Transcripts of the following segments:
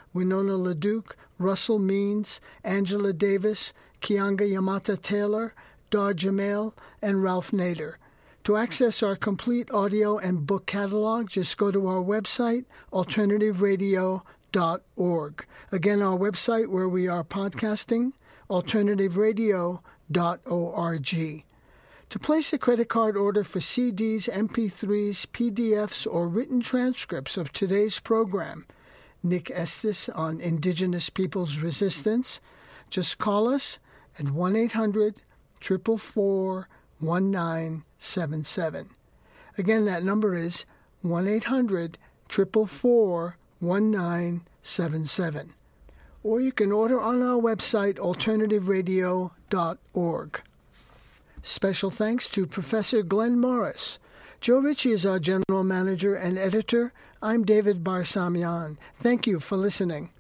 Winona LaDuke, Russell Means, Angela Davis, Kianga Yamata Taylor, Dar Jamail, and Ralph Nader. To access our complete audio and book catalog, just go to our website, alternativeradio.org. Again, our website where we are podcasting, alternativeradio.org. To place a credit card order for CDs, MP3s, PDFs, or written transcripts of today's program, Nick Estes on Indigenous Peoples Resistance, just call us at 1-800-444-1977. Again, that number is 1-800-444-1977. Or you can order on our website, alternativeradio.org. Special thanks to Professor Glenn Morris. Joe Ritchie is our general manager and editor. I'm David Barsamian. Thank you for listening.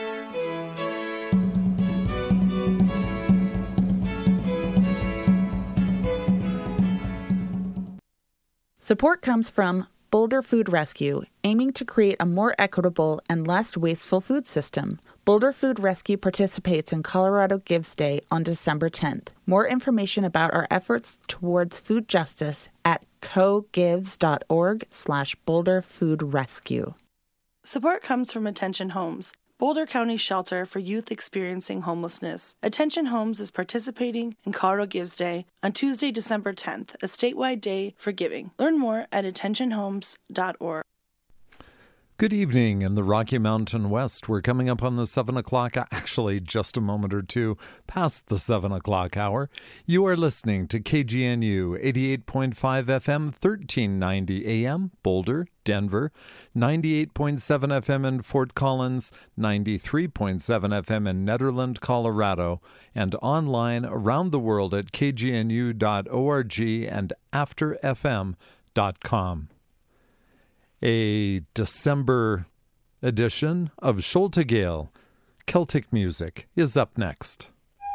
Support comes from Boulder Food Rescue, aiming to create a more equitable and less wasteful food system. Boulder Food Rescue participates in Colorado Gives Day on December 10th. More information about our efforts towards food justice at cogives.org/Boulder Food Rescue. Support comes from Attention Homes, Boulder County shelter for youth experiencing homelessness. Attention Homes is participating in Colorado Gives Day on Tuesday, December 10th, a statewide day for giving. Learn more at attentionhomes.org. Good evening in the Rocky Mountain West. We're coming up on the 7 o'clock, actually just a moment or two past the 7 o'clock hour. You are listening to KGNU 88.5 FM, 1390 AM, Boulder, Denver, 98.7 FM in Fort Collins, 93.7 FM in Nederland, Colorado, and online around the world at kgnu.org and afterfm.com. A December edition of Sholtegale Celtic Music is up next.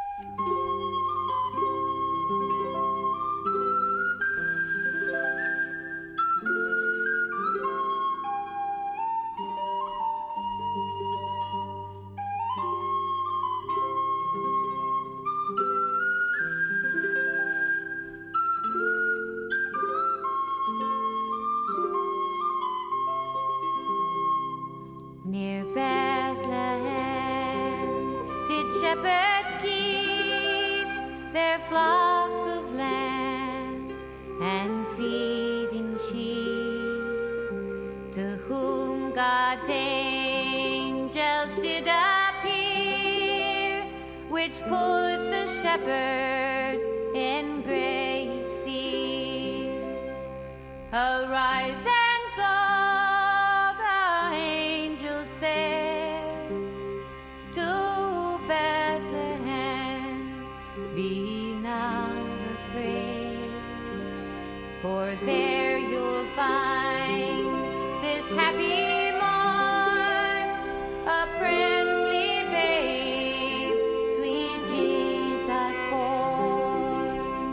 Near Bethlehem did shepherds keep their flocks of lambs and feeding sheep, to whom God's angels did appear, which put the shepherds in great fear. Arise and go, the angel said, to Bethlehem, be not afraid, for there you'll find this happy morn, a princely babe, sweet Jesus born.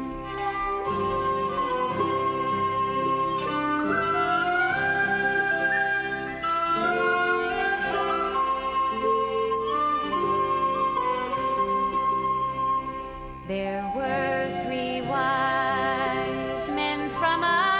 There were 3 wise men from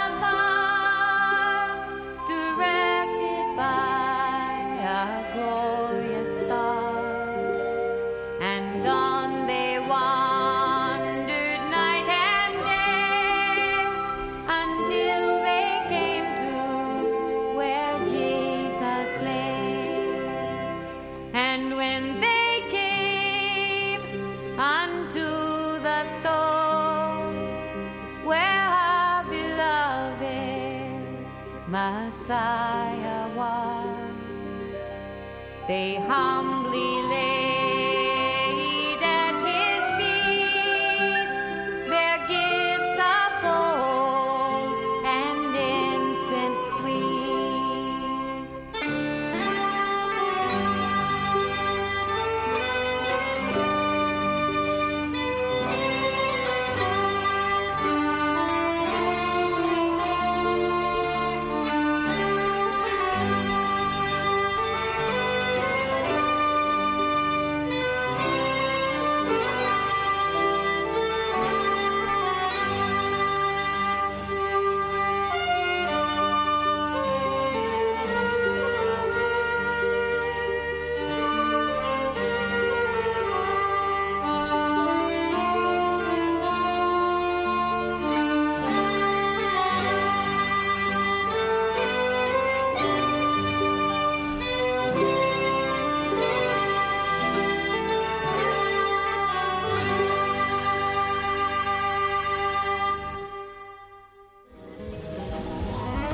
afar, directed by a glorious star, and on they wandered night and day, until they came to where Jesus lay. And when they came unto the stone where our beloved Messiah was, they humbly laid at his feet their gifts of gold and incense sweet.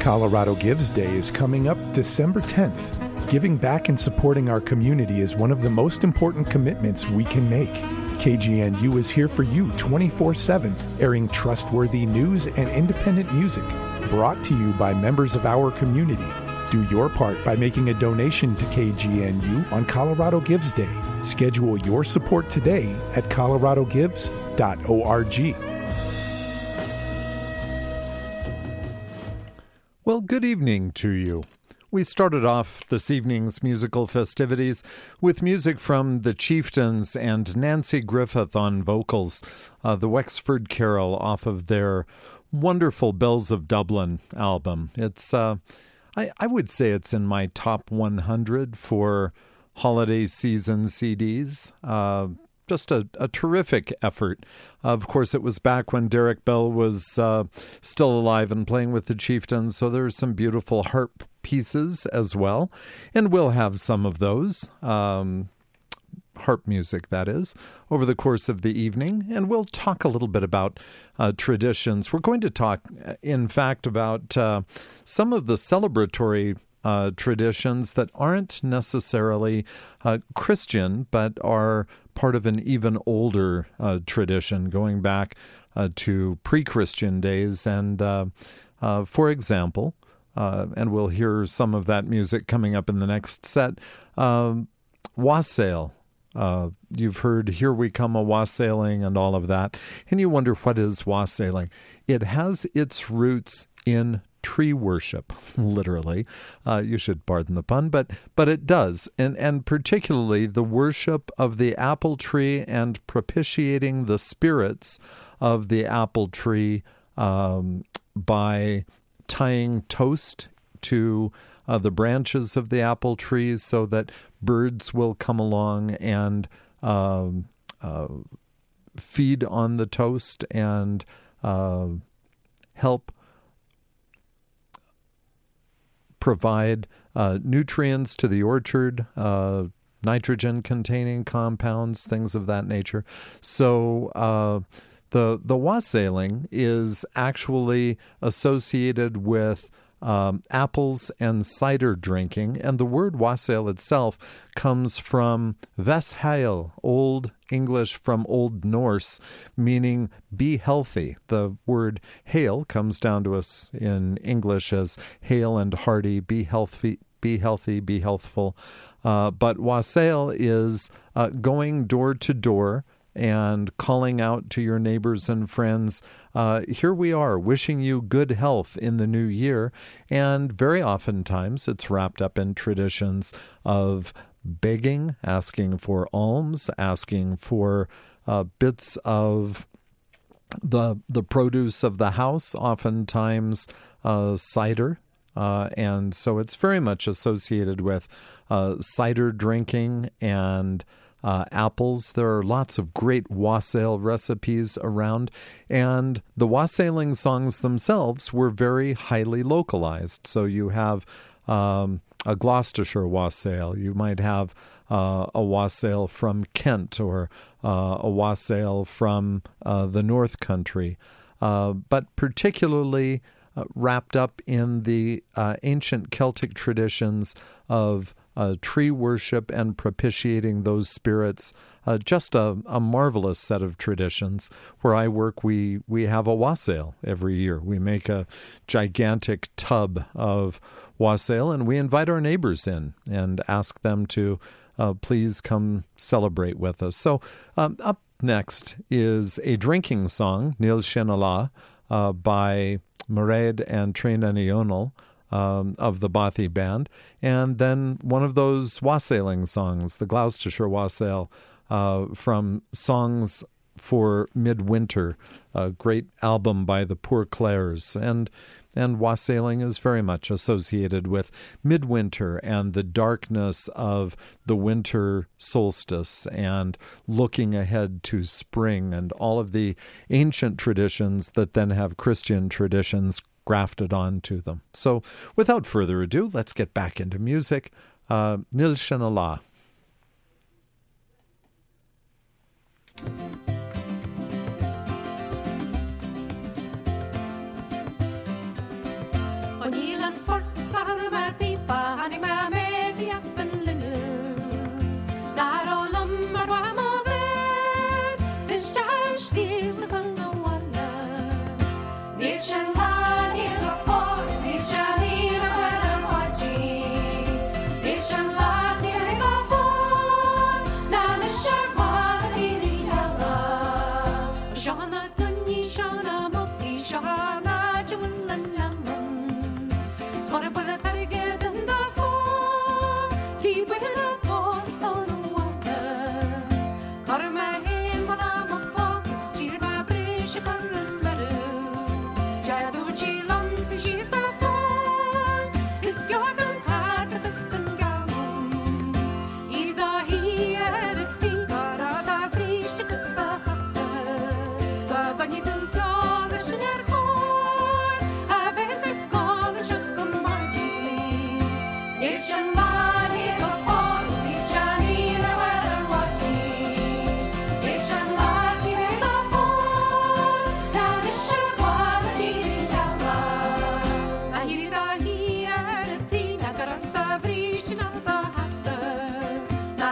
Colorado Gives Day is coming up December 10th. Giving back and supporting our community is one of the most important commitments we can make. KGNU is here for you 24/7, airing trustworthy news and independent music, brought to you by members of our community. Do your part by making a donation to KGNU on Colorado Gives Day. Schedule your support today at coloradogives.org. Well, good evening to you. We started off this evening's musical festivities with music from the Chieftains and Nancy Griffith on vocals, the Wexford Carol off of their wonderful Bells of Dublin album. It's, I would say it's in my top 100 for holiday season CDs. Just a terrific effort. Of course, it was back when Derek Bell was still alive and playing with the Chieftains, so there's some beautiful harp pieces as well, and we'll have some of those, harp music, that is, over the course of the evening, and we'll talk a little bit about traditions. We're going to talk, in fact, about some of the celebratory traditions that aren't necessarily Christian, but are part of an even older tradition going back to pre-Christian days. And for example, and we'll hear some of that music coming up in the next set, wassail. You've heard Here We Come a Wassailing and all of that, and you wonder, what is wassailing? It has its roots in tree worship, literally. You should pardon the pun, but it does. And particularly the worship of the apple tree and propitiating the spirits of the apple tree by tying toast to the branches of the apple trees so that birds will come along and feed on the toast and help provide nutrients to the orchard, nitrogen-containing compounds, things of that nature. So the wassailing is actually associated with apples and cider drinking, and the word wassail itself comes from veshail, Old English from Old Norse, meaning be healthy. The word hail comes down to us in English as hale and hearty, be healthy, be healthful. But wassail is going door to door and calling out to your neighbors and friends, here we are, wishing you good health in the new year. And very oftentimes it's wrapped up in traditions of begging, asking for alms, asking for bits of the produce of the house, oftentimes cider. And so it's very much associated with cider drinking and apples. There are lots of great wassail recipes around, and the wassailing songs themselves were very highly localized. So you have a Gloucestershire wassail. You might have a wassail from Kent or a wassail from the North Country, but particularly wrapped up in the ancient Celtic traditions of tree worship and propitiating those spirits. Just a marvelous set of traditions. Where I work, we have a wassail every year. We make a gigantic tub of wassail, and we invite our neighbors in and ask them to please come celebrate with us. So up next is a drinking song, Níl Sin Lá, by Mairead and Trina O'Neill, of the Bothy Band, and then one of those wassailing songs, the Gloucestershire Wassail, from Songs for Midwinter, a great album by the Poor Clares. And wassailing is very much associated with midwinter and the darkness of the winter solstice and looking ahead to spring and all of the ancient traditions that then have Christian traditions grafted onto them. So without further ado, let's get back into music. Níl Sin Lá. When you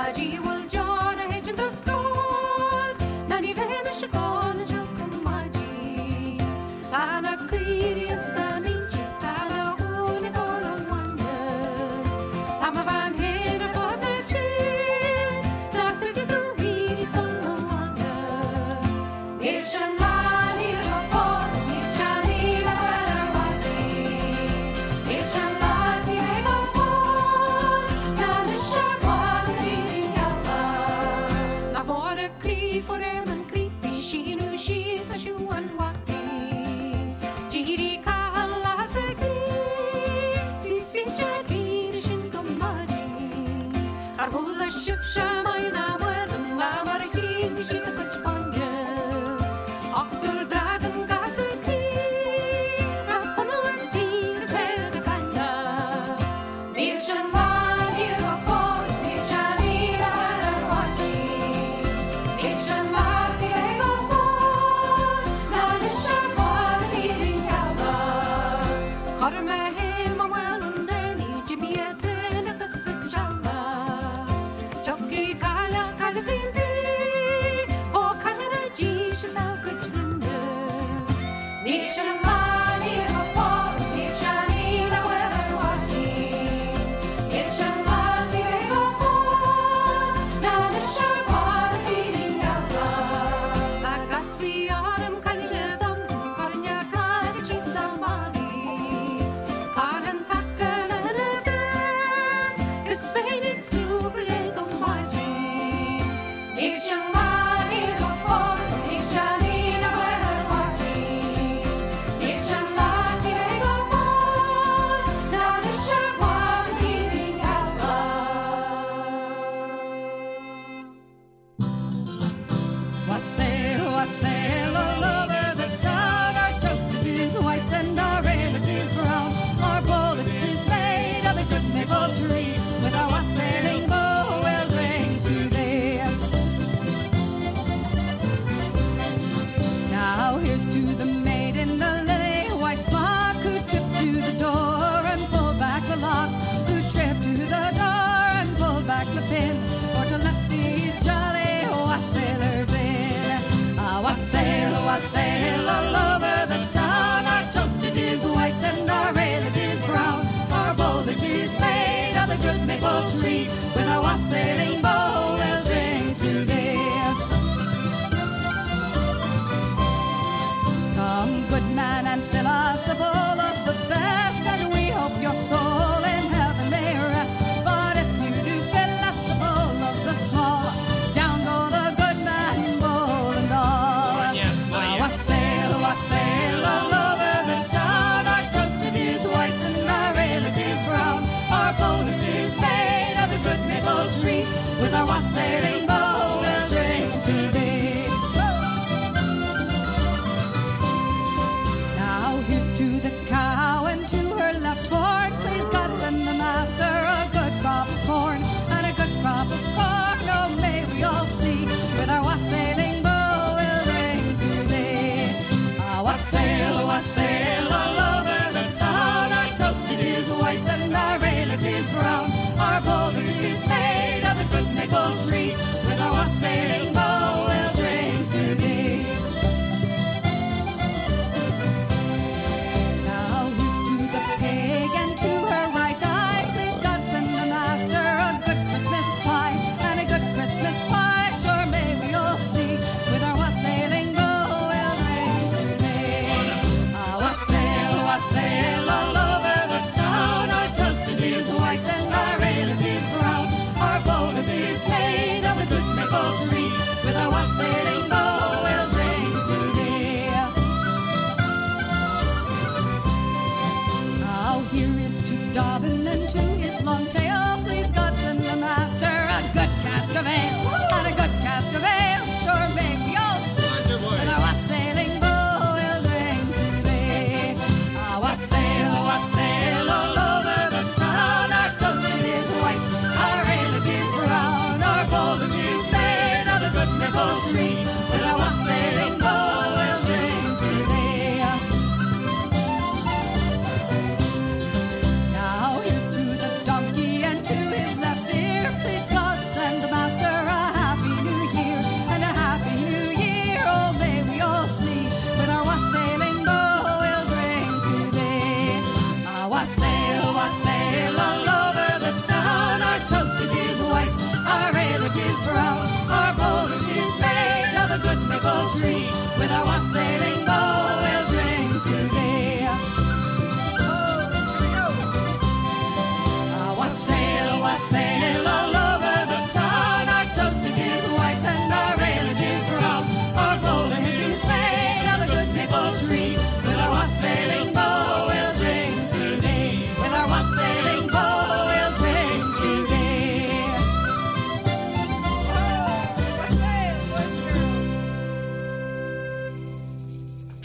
Our boat is made of the good maple tree.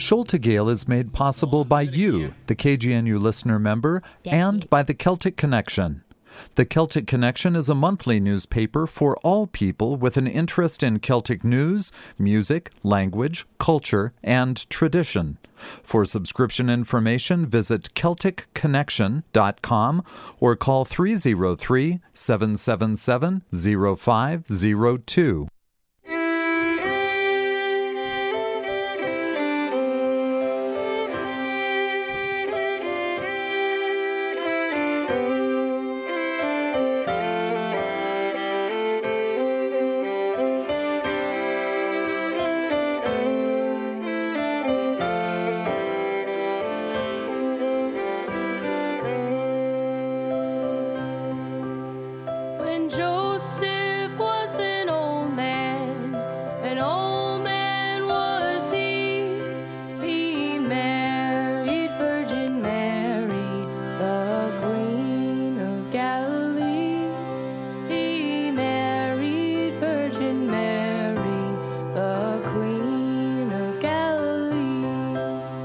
Sholtegale is made possible by you, the KGNU listener member, and by the Celtic Connection. The Celtic Connection is a monthly newspaper for all people with an interest in Celtic news, music, language, culture, and tradition. For subscription information, visit CelticConnection.com or call 303-777-0502. When Joseph was an old man was he. He married Virgin Mary, the Queen of Galilee. He married Virgin Mary, the Queen of Galilee.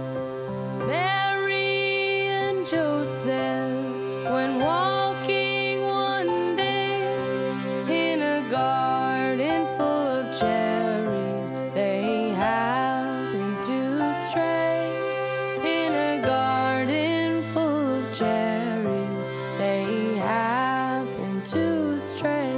Mary and Joseph went walking one day in a garden full of cherries. They happened to stray in a garden full of cherries. They happened to stray.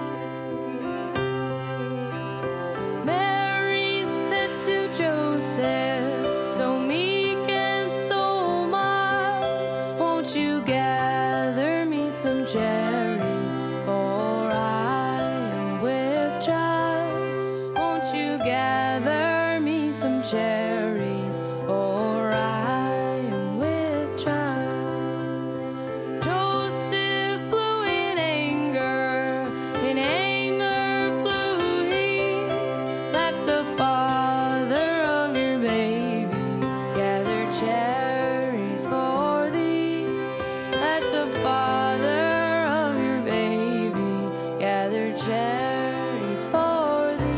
Mary said to Joseph, so meek and so mild, won't you gather me some cherries, for I am with child. Won't you gather me some cherries, for I am with child. Joseph flew in anger flew he. Let the father of your baby gather cherries for thee. Let the father of your baby gather cherries for thee.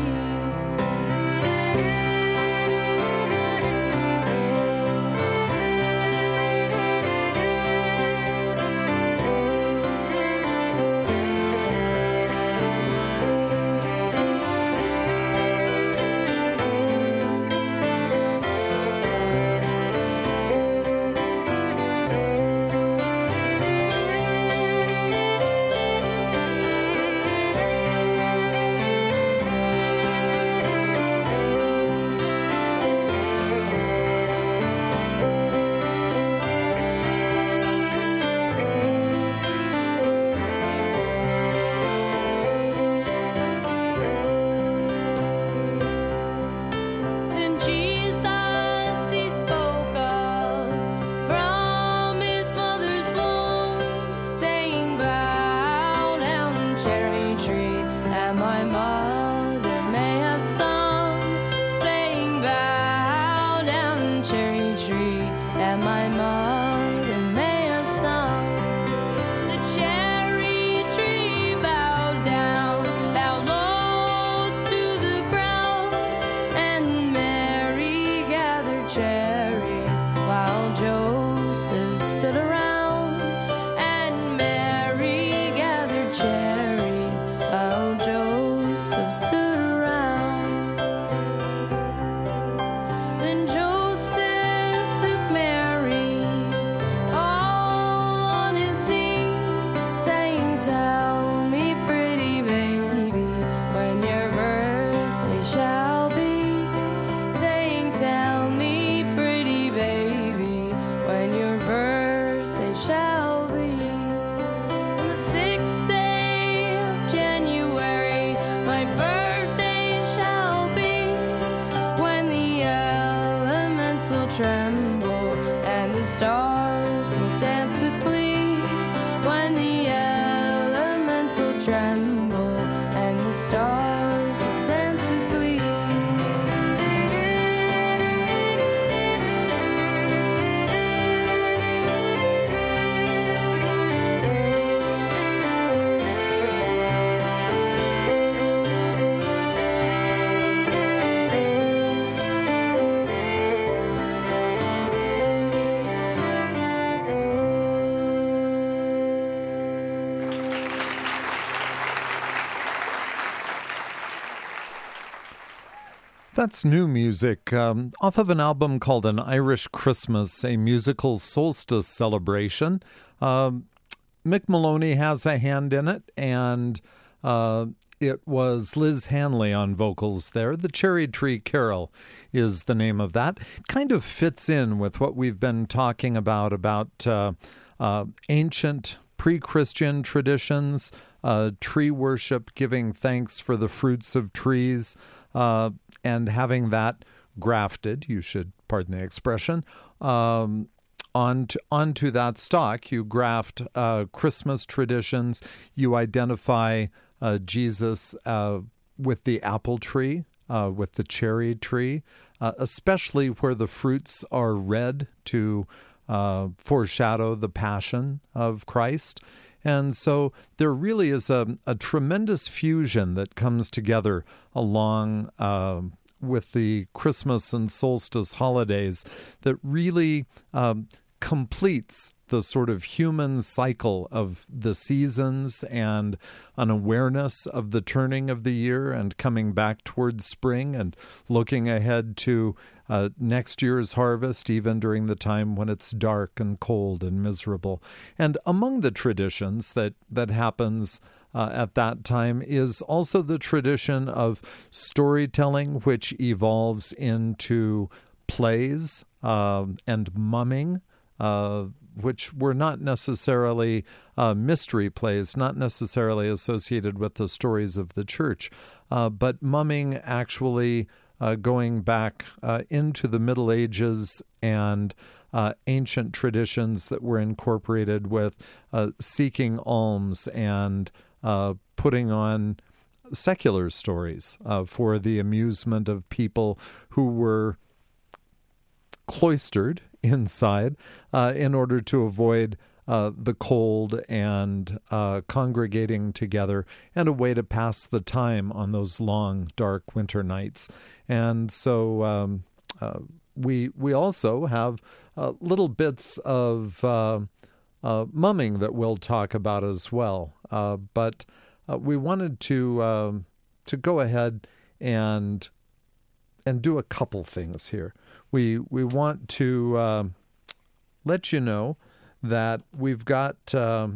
Then Jesus he spoke of from his mother's womb, saying, bow down, cherry tree, that my mother may have sung. Saying, bow down, cherry tree, that my mother may have sung. The cherry tree bowed down, bowed low to the ground, and Mary gathered cherries while Joseph stood around. And Mary gathered cherries while Joseph That's new music off of an album called An Irish Christmas, a musical solstice celebration. Mick Maloney has a hand in it, and it was Liz Hanley on vocals there. The Cherry Tree Carol is the name of that. It kind of fits in with what we've been talking about ancient pre-Christian traditions, tree worship, giving thanks for the fruits of trees, and having that grafted, you should pardon the expression, onto that stock. You graft Christmas traditions. You identify Jesus with the apple tree, with the cherry tree, especially where the fruits are red to foreshadow the passion of Christ. And so there really is a tremendous fusion that comes together along with the Christmas and solstice holidays that really completes the sort of human cycle of the seasons and an awareness of the turning of the year and coming back towards spring and looking ahead to next year's harvest, even during the time when it's dark and cold and miserable. And among the traditions that happens at that time is also the tradition of storytelling, which evolves into plays and mumming, which were not necessarily mystery plays, not necessarily associated with the stories of the church, but mumming actually going back into the Middle Ages and ancient traditions that were incorporated with seeking alms and putting on secular stories for the amusement of people who were cloistered inside in order to avoid the cold and congregating together, and a way to pass the time on those long, dark winter nights. And so we also have little bits of mumming that we'll talk about as well. But we wanted to go ahead and do a couple things here. We want to let you know that we've got an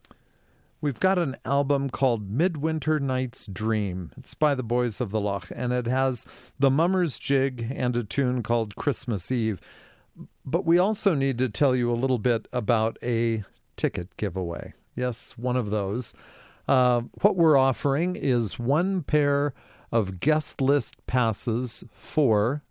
album called Midwinter Night's Dream. It's by the Boys of the Loch, and it has the Mummers Jig and a tune called Christmas Eve. But we also need to tell you a little bit about a ticket giveaway. Yes, one of those. What we're offering is one pair of guest list passes for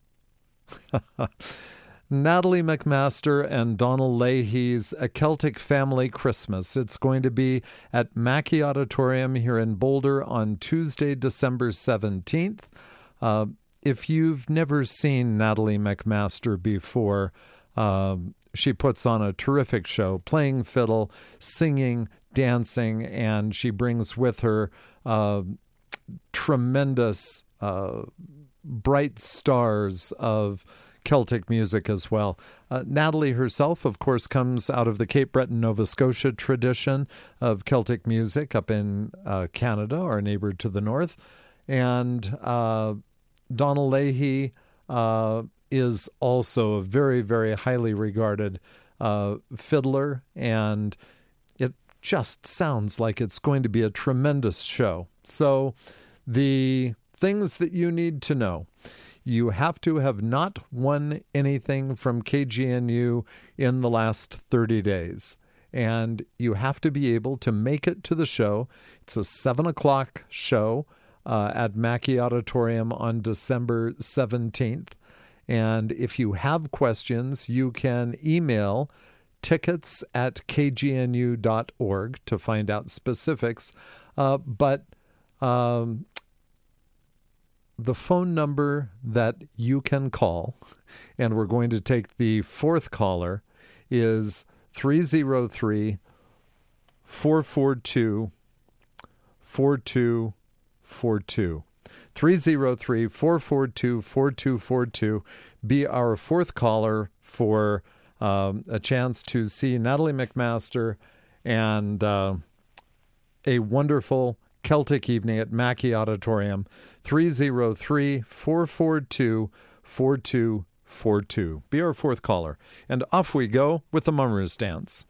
Natalie MacMaster and Donald Leahy's A Celtic Family Christmas. It's going to be at Mackey Auditorium here in Boulder on Tuesday, December 17th. If you've never seen Natalie MacMaster before, she puts on a terrific show, playing fiddle, singing, dancing, and she brings with her tremendous bright stars of Celtic music as well. Natalie herself, of course, comes out of the Cape Breton, Nova Scotia tradition of Celtic music up in Canada, our neighbor to the north. And Donald Leahy is also a very, very highly regarded fiddler, and it just sounds like it's going to be a tremendous show. So the things that you need to know: you have to have not won anything from KGNU in the last 30 days. And you have to be able to make it to the show. It's a 7 o'clock show at Mackey Auditorium on December 17th. And if you have questions, you can email tickets@kgnu.org to find out specifics. But the phone number that you can call, and we're going to take the fourth caller, is 303-442-4242. 303-442-4242. Be our fourth caller for a chance to see Natalie MacMaster and a wonderful Celtic Evening at Mackey Auditorium, 303-442-4242. Be our fourth caller. And off we go with the Mummers Dance.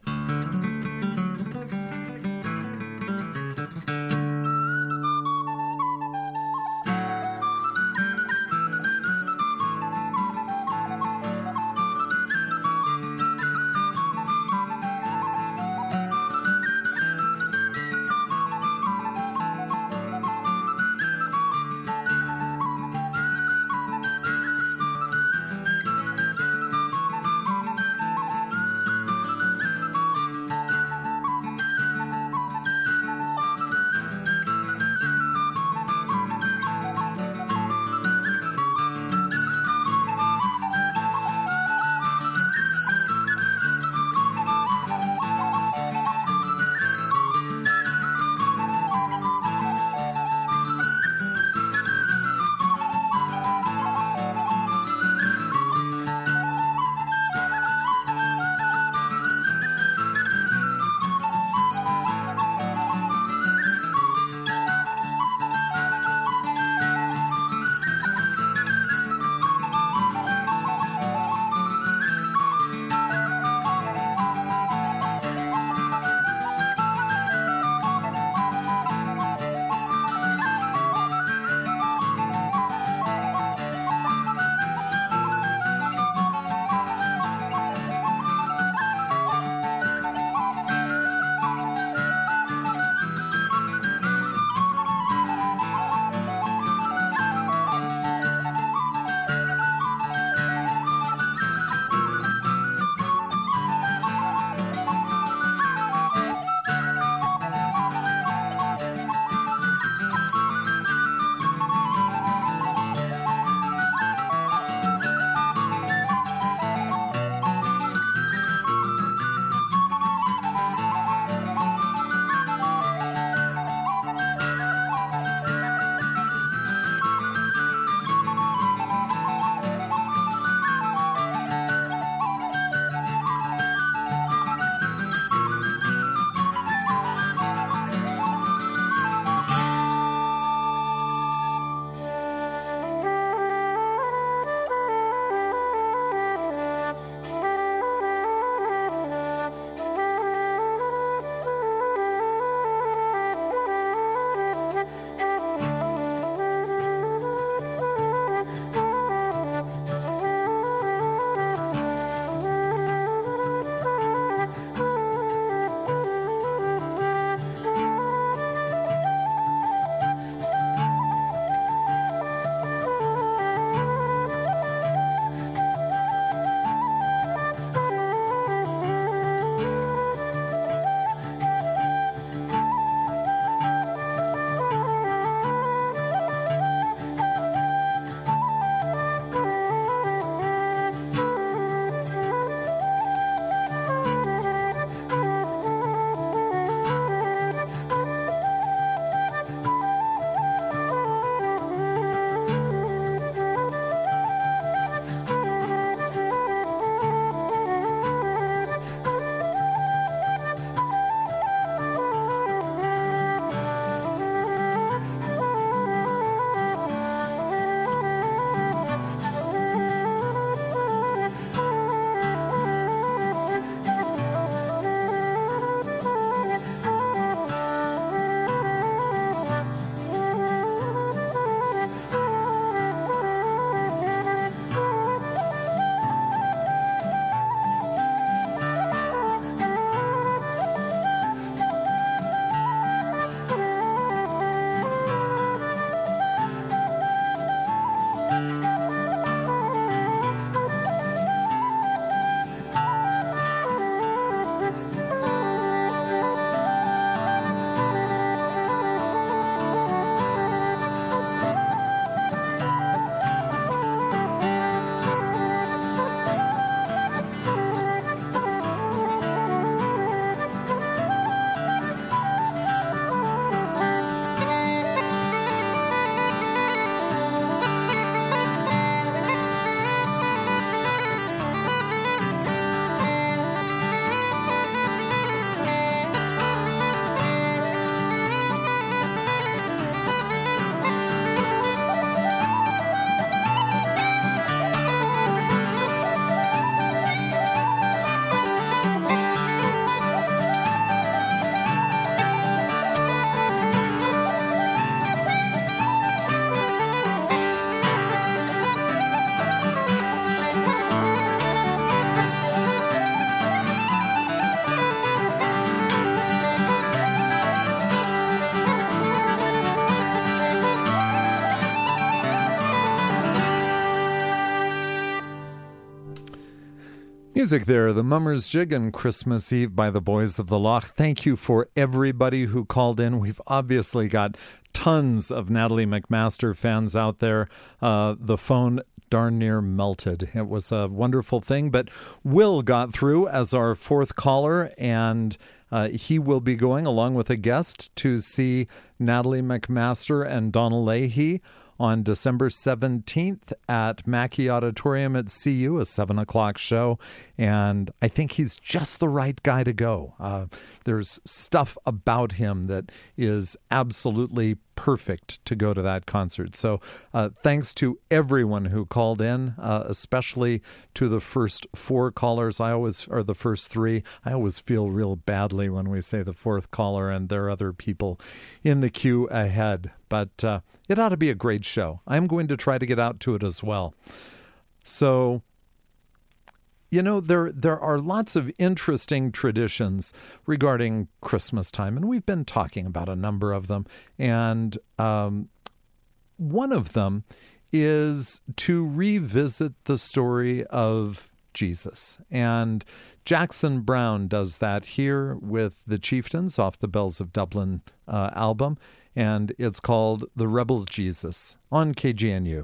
Music there, the Mummers Jig and Christmas Eve by the Boys of the Loch. Thank you for everybody who called in. We've obviously got tons of Natalie MacMaster fans out there. The phone darn near melted. It was a wonderful thing, but Will got through as our fourth caller, and he will be going along with a guest to see Natalie MacMaster and Donald Leahy on December 17th at Mackey Auditorium at CU, a 7 o'clock show. And I think he's just the right guy to go. There's stuff about him that is absolutely perfect to go to that concert. So thanks to everyone who called in, especially to the first four callers. Or the first three. I always feel real badly when we say the fourth caller and there are other people in the queue ahead. But it ought to be a great show. I'm going to try to get out to it as well. So, you know, there are lots of interesting traditions regarding Christmas time, and we've been talking about a number of them. And one of them is to revisit the story of Jesus. And Jackson Browne does that here with the Chieftains off the Bells of Dublin album. And it's called The Rebel Jesus on KGNU.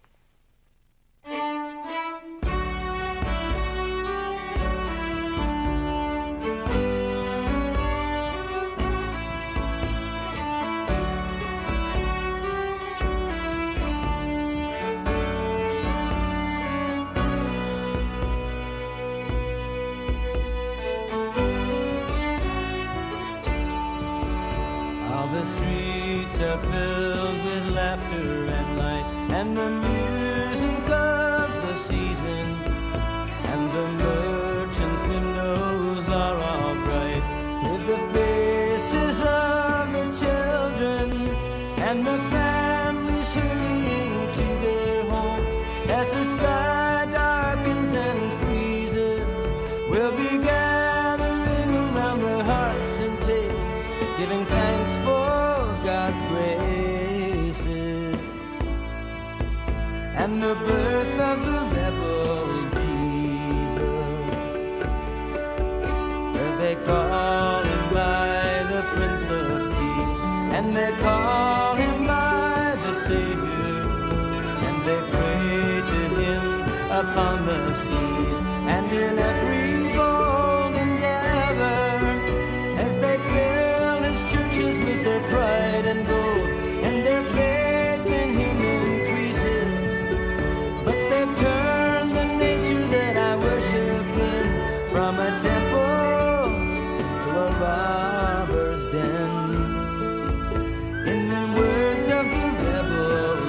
Filled with laughter and light, and the music of the season, and the merchants' windows are all bright with the faces of the children, and the families hurrying to their homes as the sky darkens and freezes. We'll be gathering around the hearths and tables, giving thanks for God's graces, and the birth of the rebel Jesus, where they call him by the Prince of Peace, and they call him by the Savior, and they pray to him upon the seas, and in every bold endeavor, as they fill his churches with their pride and gold, and their faith in him increases. But they've turned the nature that I worship in from a temple to a robber's den. In the words of the rebel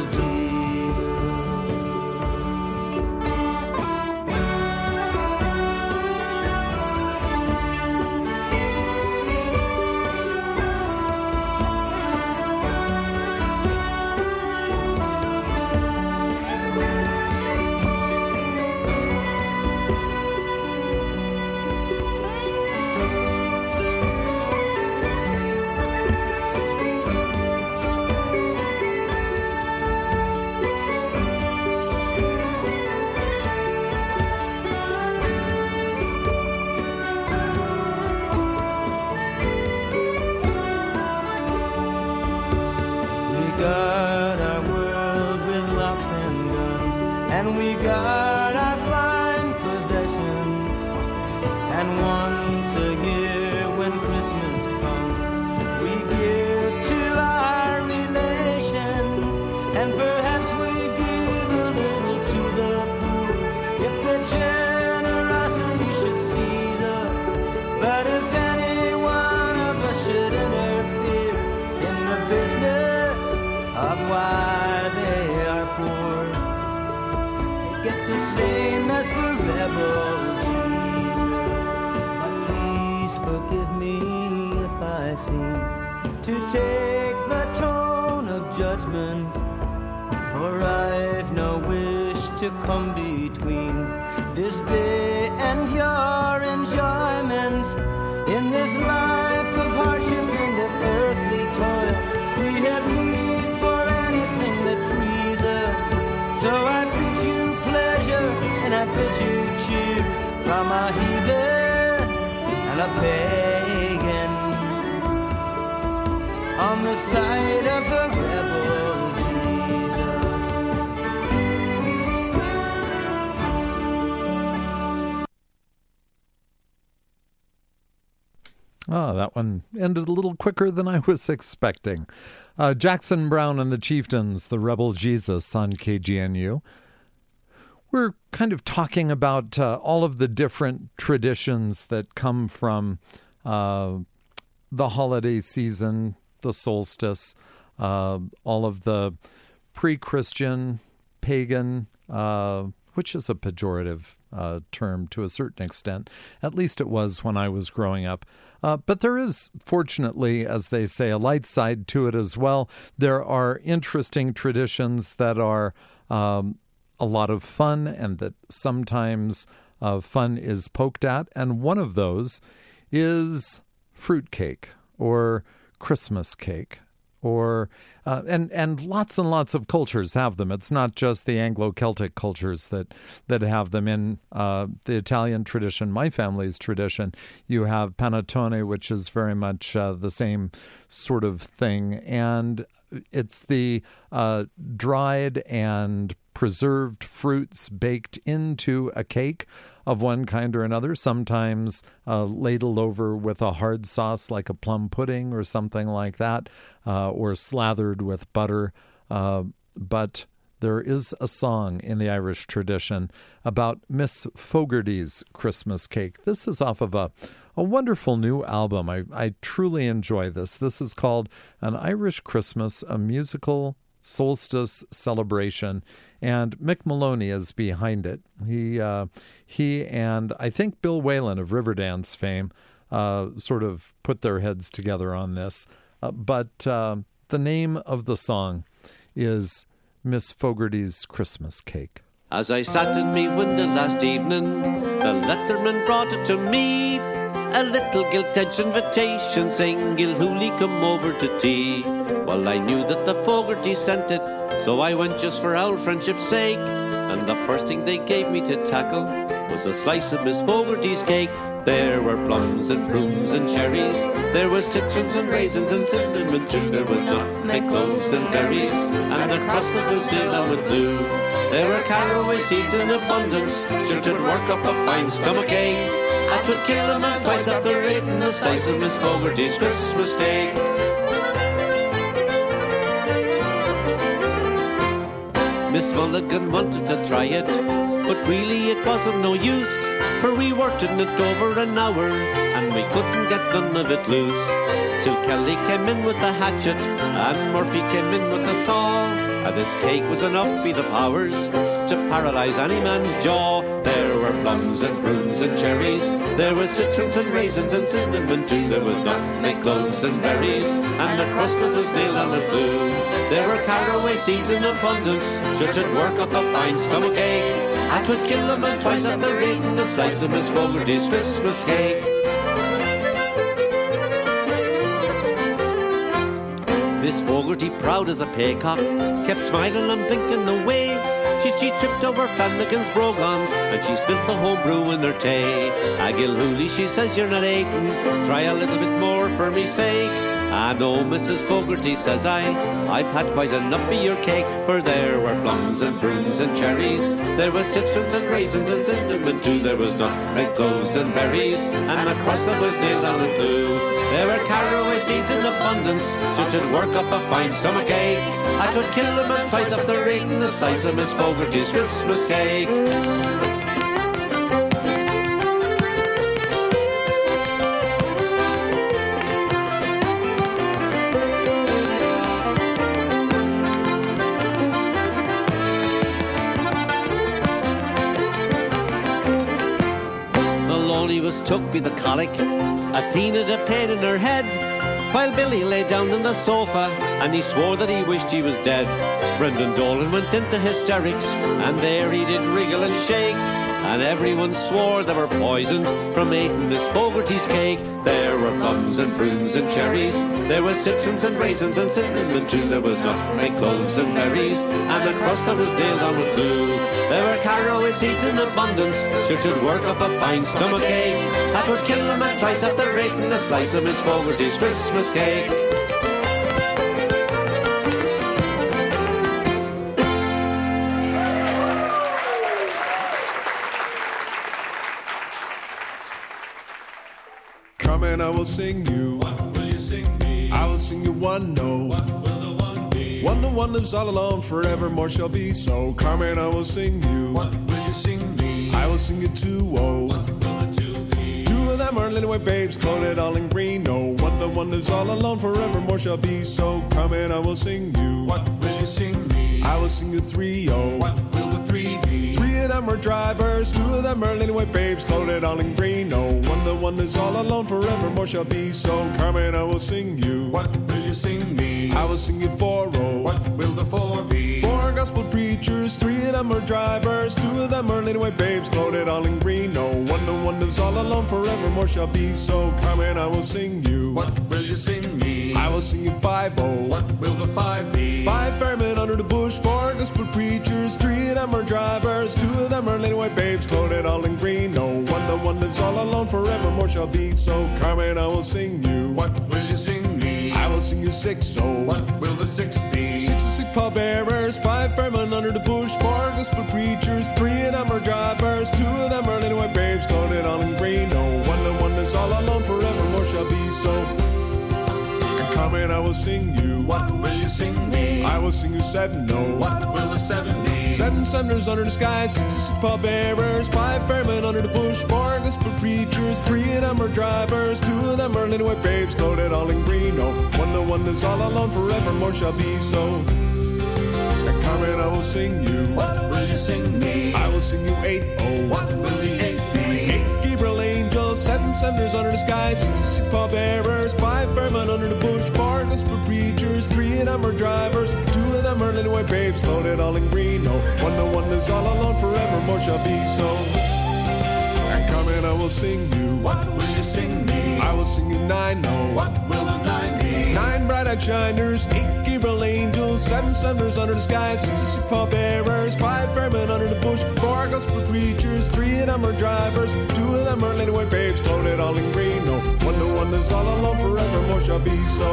same as the rebel Jesus. But please forgive me if I seem to take the tone of judgment, for I've no wish to come between this day and your enjoyment. In this life of hardship and of earthly toil, we have need for anything that frees us. So I bid you pleasure and I bid you cheer. I'm a heathen and a pagan on the side of the rebel Jesus. Oh, that one ended a little quicker than I was expecting. Jackson Browne and the Chieftains, the Rebel Jesus on KGNU. We're kind of talking about all of the different traditions that come from the holiday season, the solstice, all of the pre-Christian, pagan, which is a pejorative term to a certain extent. At least it was when I was growing up. But there is, fortunately, as they say, a light side to it as well. There are interesting traditions that are a lot of fun and that sometimes fun is poked at. And one of those is fruitcake or Christmas cake. Or and lots of cultures have them. It's not just the Anglo-Celtic cultures that have them. In the Italian tradition, my family's tradition, you have panettone, which is very much the same sort of thing. And it's the dried and preserved fruits baked into a cake of one kind or another, sometimes ladled over with a hard sauce like a plum pudding or something like that, or slathered with butter. But there is a song in the Irish tradition about Miss Fogarty's Christmas cake. This is off of a wonderful new album. I truly enjoy this. This is called An Irish Christmas, a musical solstice celebration, and Mick Maloney is behind it. He and I think Bill Whalen of Riverdance fame sort of put their heads together on this. But the name of the song is Miss Fogarty's Christmas Cake. As I sat in me window last evening, the letterman brought it to me, a little gilt-edged invitation saying, Gilhooly, come over to tea. Well, I knew that the Fogarty sent it, so I went just for our friendship's sake. And the first thing they gave me to tackle was a slice of Miss Fogarty's cake. There were plums and prunes and cherries, there was citrons and raisins and cinnamon too. There was nutmeg, cloves and berries, and the crust that was nailed on with glue. There were caraway seeds in abundance, sure to work up a fine stomach ache. I would kill a man twice after eating a slice of Miss Fogarty's Christmas cake. Miss Mulligan wanted to try it, but really it wasn't no use, for we worked in it over an hour, and we couldn't get none of it loose. Till Kelly came in with the hatchet, and Murphy came in with the saw, and this cake was enough be the powers to paralyze any man's jaw. There were plums and prunes and cherries, there was citrons and raisins and cinnamon too. There was nutmeg, cloves and berries, and the crust that was nailed on with glue. There were caraway seeds in abundance, sure to work up a fine stomach ache. I would kill a man twice after eating a slice of Miss Fogarty's Christmas cake. Miss Fogarty, proud as a paycock, kept smiling and blinking away. She tripped over Flanagan's brogans, and she spilt the home brew in her tea. Gilhooly, she says, you're not eating, try a little bit more for me sake. I know, Mrs. Fogarty, says I've had quite enough of your cake. For there were plums and prunes and cherries, there was citrons and raisins and cinnamon too. There was nutmeg, cloves and berries, and a crust that was nailed on with glue. There were caraway seeds in abundance, should work up a fine stomach ache. I would kill a man twice after eating a slice of Miss Fogarty's Christmas cake. Was took by the colic, Athena had a pain in her head, while Billy lay down on the sofa, and he swore that he wished he was dead. Brendan Dolan went into hysterics, and there he did wriggle and shake. and everyone swore they were poisoned from eating Miss Fogarty's cake. There were plums and prunes and cherries, there was citrons and raisins and cinnamon too. There was nutmeg, cloves and berries, and a crust that was nailed on with glue. There were caraway seeds in abundance, should work up a fine stomach ache that would kill them at twice after eating a slice of Miss Fogarty's Christmas cake. Come and I will sing you. What will you sing me? I will sing you one note. What will the one be? One the one lives all alone, forevermore shall be so. Come and I will sing you. What will you sing me? I will sing you two. What will the two be? Two of them are little white babes, clothed all in green. No, one the one lives all alone, forevermore shall be so. Come and I will sing you. What will you sing me? I will sing you three. What will the three be? Three of them are drivers, two of them are little white babes, clothed all in green. No, one is all alone, forevermore shall be so. Come and I will sing you. What will you sing me? I will sing you four. What will the four be? Four gospel preachers, three of them are drivers, two of them are little white babes, clothed all in green. No, one is all alone, forevermore shall be so. Come and I will sing you. What will you sing me? I will sing you 5. What will the 5 be? 5 firemen under the bush, 4 gospel preachers, 3 of them are drivers, 2 of them are little white babes, clothed all in green. No, one lives all alone, forevermore shall be so. Come and I will sing you. What will you sing me? I will sing you 6. What will the 6 be? 6 are sick pallbearers, 5 firemen under the bush, 4 gospel preachers, 3 of them are drivers, 2 of them are little white babes, clothed all in green. No, one lives all alone, forevermore shall be so. Come and I will sing you. What will you sing me? I will sing you 7. What will the 7 be? 7 senders under the sky, 6 pallbearers, 5 firemen under the bush, 4 gospel preachers, 3 of them are drivers, 2 of them are little white babes, clothed all in green. No, one lives all alone, forevermore shall be so. And come and I will sing you. What will you sing me? I will sing you 8. What will the 8 be? 8 Gabriel angels, 7 senders under the sky, 6 pallbearers, 5 firemen under the bush, 4 gospel preachers, 3 of them are drivers, 2 of them are little white babes, clothed all in green. No, one lives all alone, forevermore shall be so. And come and I will sing you. What will you sing me? I will sing you 9. What will the 9 be? 9 bright-eyed shiners, 8 Gabriel angels, 7 senders under the sky, 6 pallbearers, 5 firemen under the bush, 4 gospel preachers, 3 of them are drivers, 2 of them are little white babes, clothed all in green. No, one lives all alone, forevermore shall be so.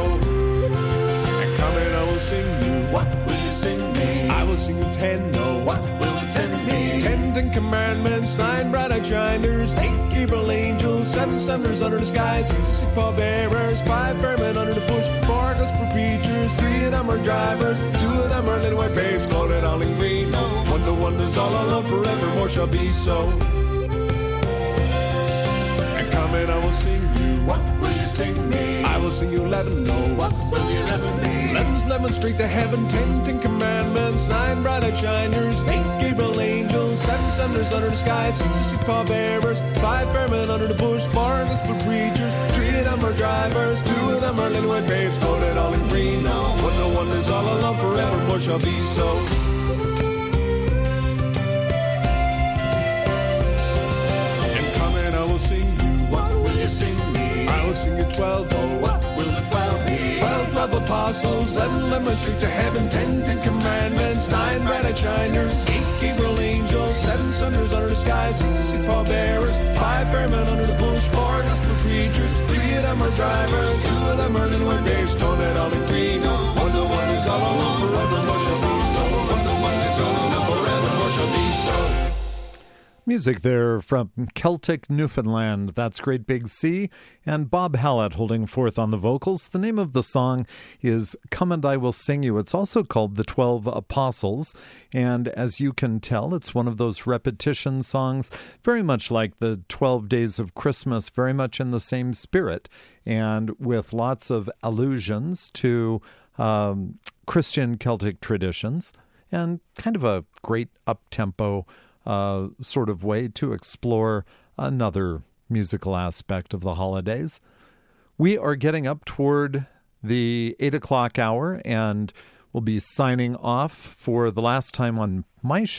And come and I will sing you. What will you sing me? I will sing you 10. What will the 10 be? 10 commandments, 9 bright-eyed shiners, 8 Gabriel angels, 7 senders under the sky, 6 pallbearers, 5 firemen under the bush, 4 gospel preachers, 3 of them are drivers, 2 of them are little white babes, clothed all in green. No, one lives all alone, forevermore shall be so. And come and I will sing you. What will you sing me? I will sing you 11. What will the 11 be? 11's 11 straight to heaven, 10 commandments, 9 bright-eyed shiners, 8 Gabriel angels, 7 senders under the sky, 6 pallbearers, 5 firemen under the bush, 4 gospel preachers, 3 of them are drivers, 2 of them are little white babes, clothed all in green. No, one is all alone, forevermore shall be so. And come and I will sing you. What will you sing me? I will sing you 12. What will the 12 be? 12 apostles, 11 straight to heaven, 10 commandments, 9 bright-eyed shiners, 8 Gabriel angels, 7 senders under the sky, 6 pallbearers, 5 firemen under the bush, 4 gospel preachers, 3 of them are drivers, 2 of them are little white babes, clothed all in green. One is all alone, forevermore shall be so. One is all alone, forevermore shall be so. Music there from Celtic Newfoundland. That's Great Big Sea, and Bob Hallett holding forth on the vocals. The name of the song is Come and I Will Sing You. It's also called The 12 Apostles, and as you can tell, it's one of those repetition songs, very much like the 12 Days of Christmas, very much in the same spirit, and with lots of allusions to Christian Celtic traditions, and kind of a great up-tempo sort of way to explore another musical aspect of the holidays. We are getting up toward the 8 o'clock hour, and we'll be signing off for the last time on my show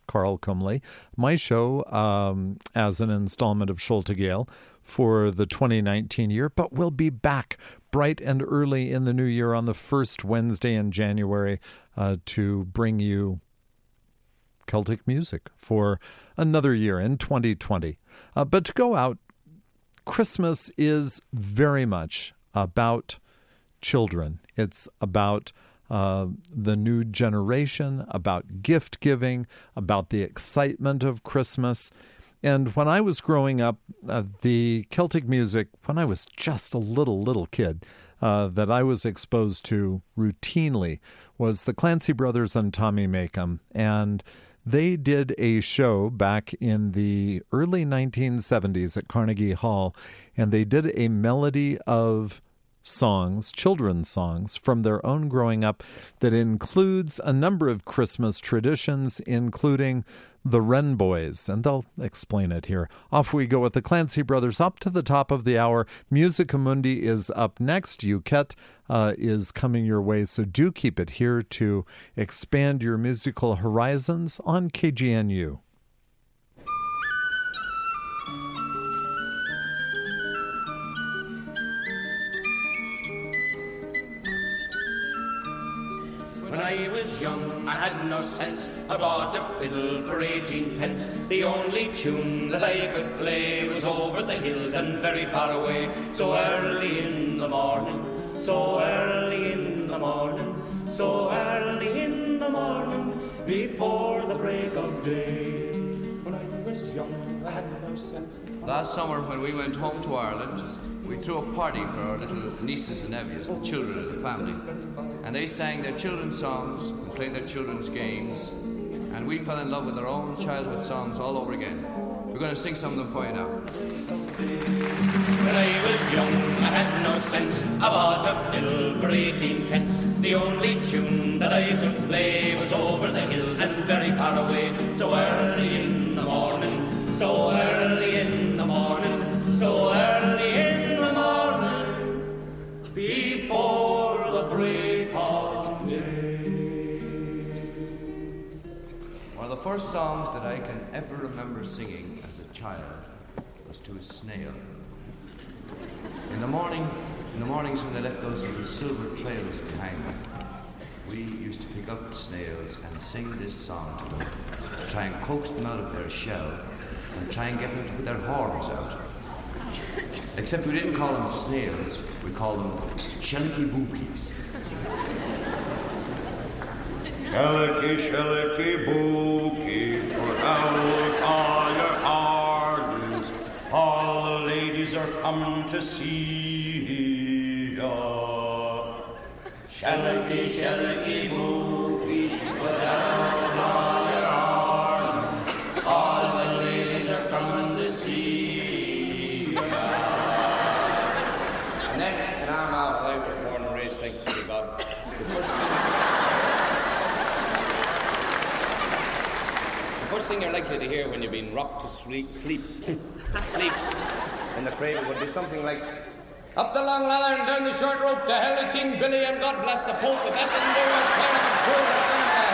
Carl Cumley, my show as an installment of Schulte Gale for the 2019 year, but we'll be back bright and early in the new year on the first Wednesday in January to bring you Celtic music for another year in 2020. But to go out, Christmas is very much about children. It's about the new generation, about gift giving, about the excitement of Christmas. And when I was growing up, the Celtic music, when I was just a little kid, that I was exposed to routinely was the Clancy Brothers and Tommy Makem. And they did a show back in the early 1970s at Carnegie Hall, and they did a melody of songs, children's songs from their own growing up that includes a number of Christmas traditions, including the Wren Boys, and they'll explain it here. Off we go with the Clancy Brothers up to the top of the hour. Musica Mundi is up next. Yuket is coming your way, so do keep it here to expand your musical horizons on KGNU. When I was young, I had no sense. I bought a fiddle for 18 pence. The only tune that I could play was Over the Hills and Very Far Away. So early in the morning, so early in the morning, so early in the morning, before the break of day. When I was young, I had no sense. Last summer, when we went home to Ireland, we threw a party for our little nieces and nephews, the children of the family. And they sang their children's songs and played their children's games. And we fell in love with our own childhood songs all over again. We're going to sing some of them for you now. When I was young, I had no sense. I bought a fiddle for 18 pence. The only tune that I could play was Over the Hills and Very Far Away. So early in the morning, so early in the morning, so early in the morning, before the break of day. One of the first songs that I can ever remember singing as a child was to a snail. In the mornings when they left those little silver trails behind them, we used to pick up snails and sing this song to them, to try and coax them out of their shell and try and get them to put their horns out. Except we didn't call them snails, we called them shellicky bookies. Shellicky, shellicky, bookie, put out all your arms. All the ladies are come to see ya. Shellicky, shellicky, bookie, put out all your arms. All the ladies are coming to see ya. And then, in our mouth, I was born and raised, thanks be to God. The first thing you're likely to hear when you've been rocked to sleep in the cradle would be something like, up the long ladder and down the short rope to hell with King Billy and God bless the Pope with Edinburgh and Clarence and Tour or some of the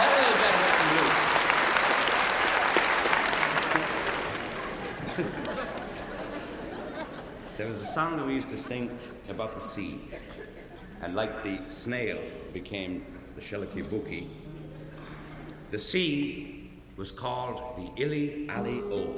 hell is There was a song that we used to sing about the sea, and like the snail became the shellicky bookie, the sea was called the Illy Alley O.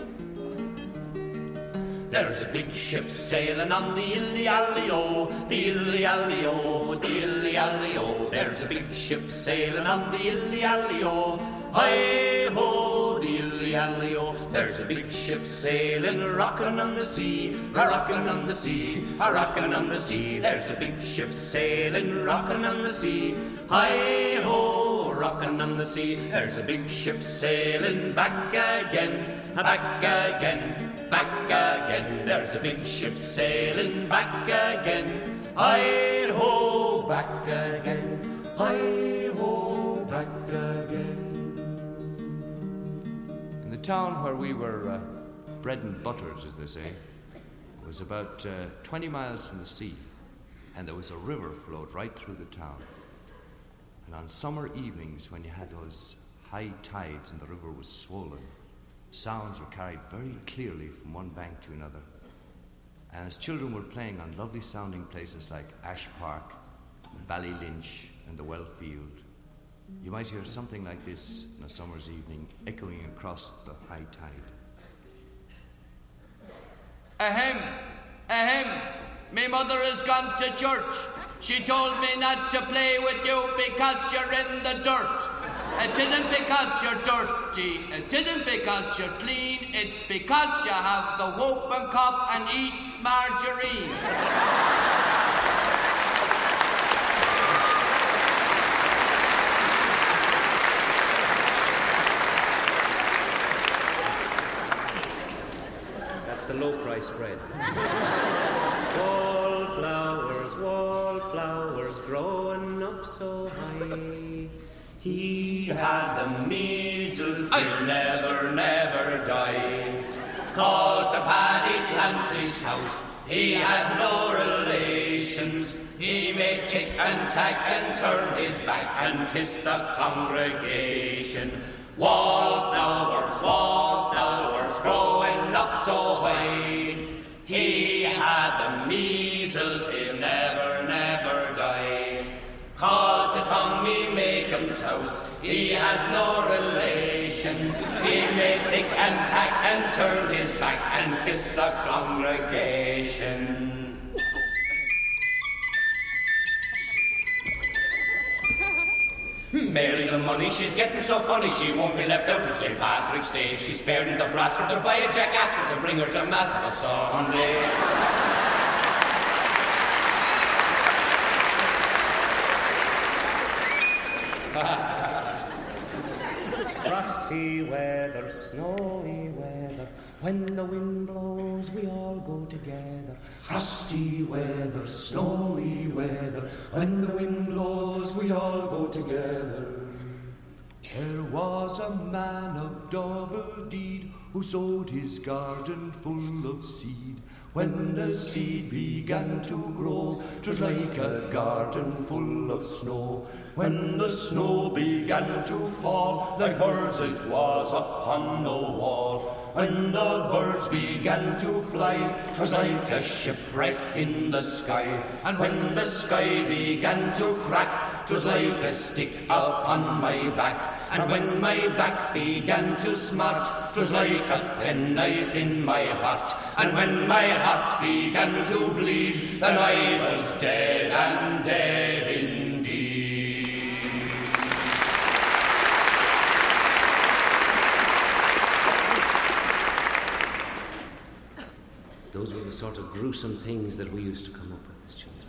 There's a big ship sailing on the Illy Alley O, the Illy Alley O, the Illy Alley O. There's a big ship sailing on the Illy Alley O, hi-ho, the Illy Alley O. There's a big ship sailing, rocking on the sea, a-rocking on the sea, a-rocking on the sea. There's a big ship sailing, rocking on the sea, hi-ho, rocking on the sea. There's a big ship sailing back again, back again, back again. There's a big ship sailing back again, hi-ho, back again, hi-ho, back again. The town where we were bread and butters, as they say, was about 20 miles from the sea, and there was a river flowed right through the town. And on summer evenings, when you had those high tides and the river was swollen, sounds were carried very clearly from one bank to another. And as children were playing on lovely sounding places like Ash Park, Ballylynch, and the Wellfield, you might hear something like this on a summer's evening echoing across the high tide. Ahem, ahem, me mother has gone to church. She told me not to play with you because you're in the dirt. It isn't because you're dirty, it isn't because you're clean, it's because you have the whooping cough and eat margarine. That's the low-price bread. Wallflowers growing up so high. He had the measles, he'll never, never die. Called to Paddy Clancy's house, he has no relations. He may tick and tack and turn his back and kiss the congregation. Wallflowers growing up so high. He had the measles, he'll never, never die. Called to Tommy Makeham's house, he has no relations. He may tick and tack and turn his back and kiss the congregation. Mary the money, she's getting so funny, she won't be left out to St. Patrick's Day. She's spared in the brass for to buy a jackass for to bring her to Mass on a Sunday. Frosty weather, snowy weather, when the wind blows we all go together. Frosty weather, snowy weather, when the wind blows we all go together. There was a man of double deed who sowed his garden full of seed. When the seed began to grow, 'twas like a garden full of snow. When the snow began to fall, like birds it was upon the wall. When the birds began to fly, 'twas like a shipwreck in the sky. And when the sky began to crack, 'twas like a stick upon my back. And when my back began to smart, 'twas like a penknife in my heart. And when my heart began to bleed, then I was dead and dead indeed. Those were the sort of gruesome things that we used to come up with as children.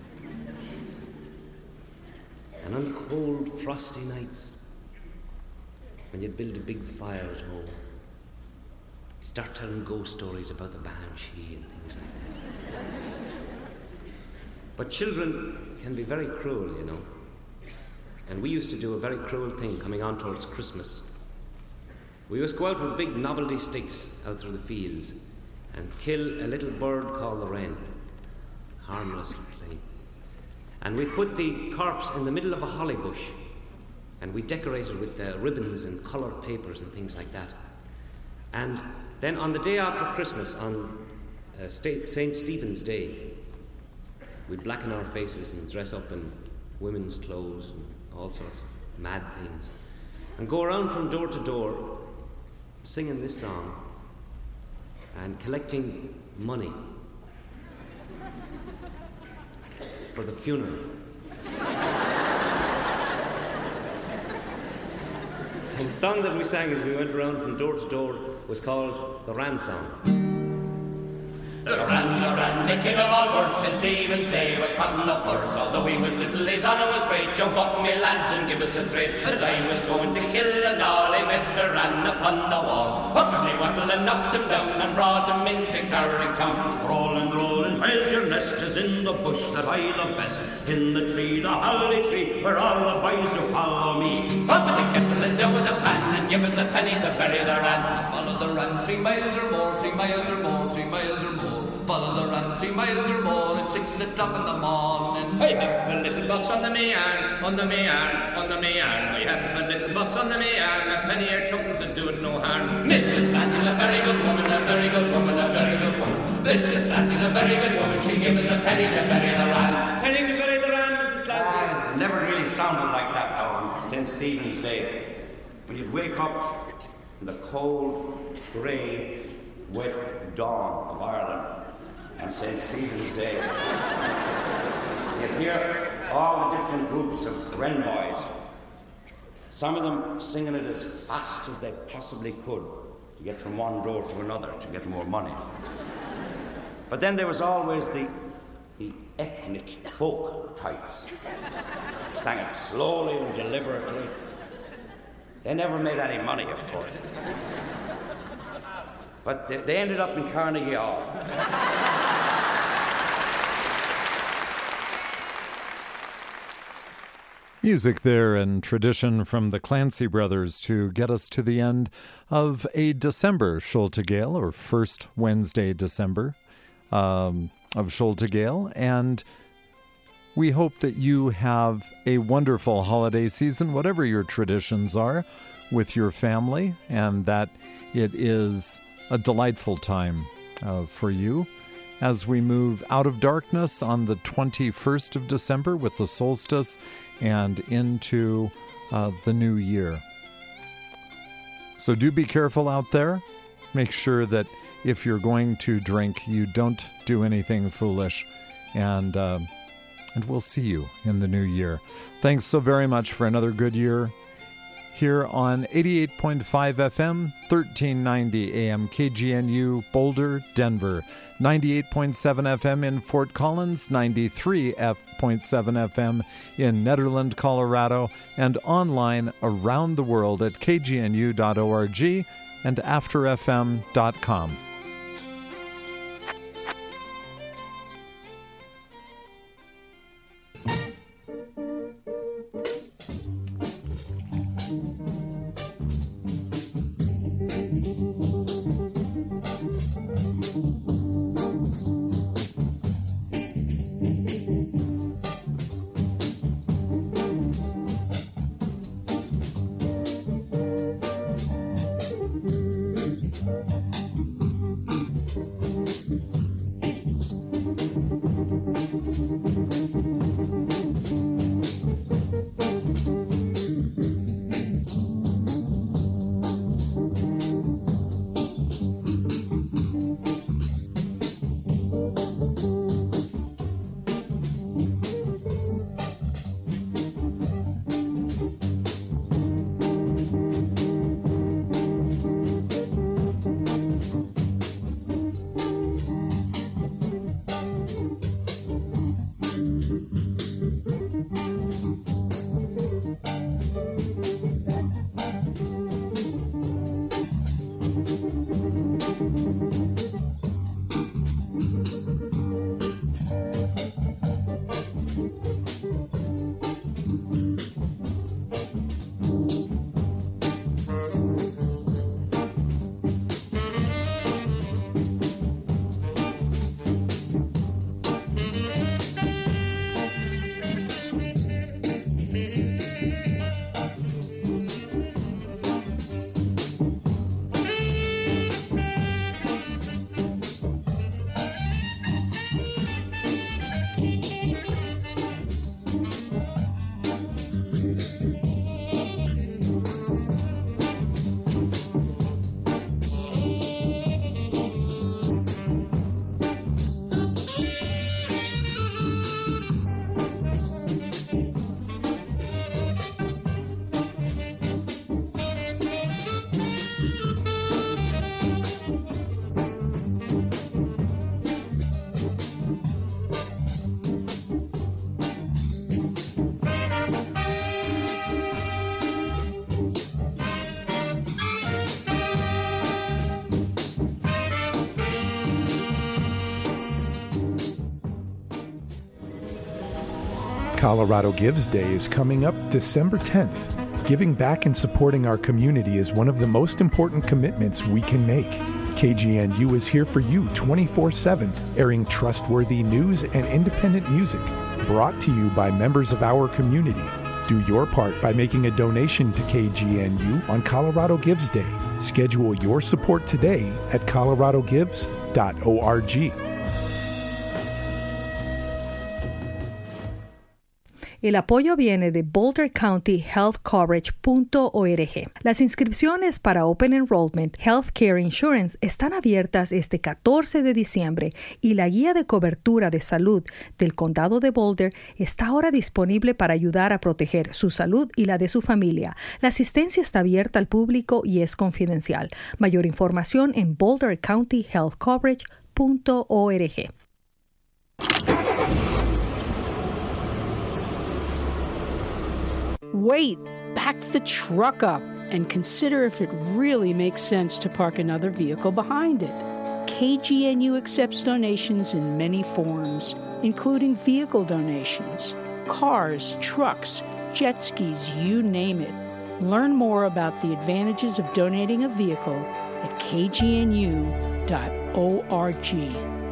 And on cold, frosty nights, when you'd build a big fire at home, start telling ghost stories about the Banshee and things like that. But children can be very cruel, you know. And we used to do a very cruel thing coming on towards Christmas. We used to go out with big novelty sticks out through the fields and kill a little bird called the wren. Harmless little thing. And we put the corpse in the middle of a holly bush, and we decorated with ribbons and coloured papers and things like that. And then on the day after Christmas, on St. Stephen's Day, we'd blacken our faces and dress up in women's clothes and all sorts of mad things, and go around from door to door singing this song and collecting money for the funeral. And the song that we sang as we went around from door to door was called the Ran Song. The ran, the king of all birds, St. Stephen's Day was cutting the furs. Although he was little, his honour was great. Jump up, me lads, and give us a treat. As I was going to kill and all, he met a ran upon the wall. Up and he wattled and knocked him down and brought him into Carricktown. Rolling, where's your nest? Is in the bush that I love best. In the tree, the holly tree, where all the boys do follow me. Up with the kettle and down with the pan, and give us a penny to bury the ran. Follow the ran 3 miles or more, 3 miles or more, 3 miles or more. Follow the run 3 miles or more at 6 o'clock in the morning. I have a little box under me arm, under me arm, under me arm. I have a little box under me arm, a penny or tuppence and do it no harm. Mrs. Clancy's a very good woman, a very good woman, a very good woman. Mrs. Clancy's a very good woman, she gave us a penny to bury the ram. Penny to bury the ram, Mrs. Clancy. It never really sounded like that, though, on St. Stephen's Day. When you'd wake up in the cold, grey, wet dawn of Ireland on St. Stephen's Day, you'd hear all the different groups of Wren boys, some of them singing it as fast as they possibly could to get from one door to another to get more money. But then there was always the ethnic folk types, who sang it slowly and deliberately. They never made any money, of course. But they ended up in Carnegie Hall. Music there and tradition from the Clancy brothers to get us to the end of a December Schulte Gale, or first Wednesday December of Schulte Gale. And we hope that you have a wonderful holiday season, whatever your traditions are, with your family, and that it is a delightful time for you as we move out of darkness on the 21st of December with the solstice and into the new year. So do be careful out there. Make sure that if you're going to drink, you don't do anything foolish, and we'll see you in the new year. Thanks so very much for another good year here on 88.5 FM, 1390 AM KGNU, Boulder, Denver, 98.7 FM in Fort Collins, 93.7 FM in Nederland, Colorado, and online around the world at kgnu.org and afterfm.com. Colorado Gives Day is coming up December 10th. Giving back and supporting our community is one of the most important commitments we can make. KGNU is here for you 24/7, airing trustworthy news and independent music, brought to you by members of our community. Do your part by making a donation to KGNU on Colorado Gives Day. Schedule your support today at coloradogives.org. El apoyo viene de BoulderCountyHealthCoverage.org. Las inscripciones para Open Enrollment Healthcare Insurance están abiertas este 14 de diciembre y la guía de cobertura de salud del condado de Boulder está ahora disponible para ayudar a proteger su salud y la de su familia. La asistencia está abierta al público y es confidencial. Mayor información en BoulderCountyHealthCoverage.org. Wait, back the truck up and consider if it really makes sense to park another vehicle behind it. KGNU accepts donations in many forms, including vehicle donations, cars, trucks, jet skis, you name it. Learn more about the advantages of donating a vehicle at kgnu.org.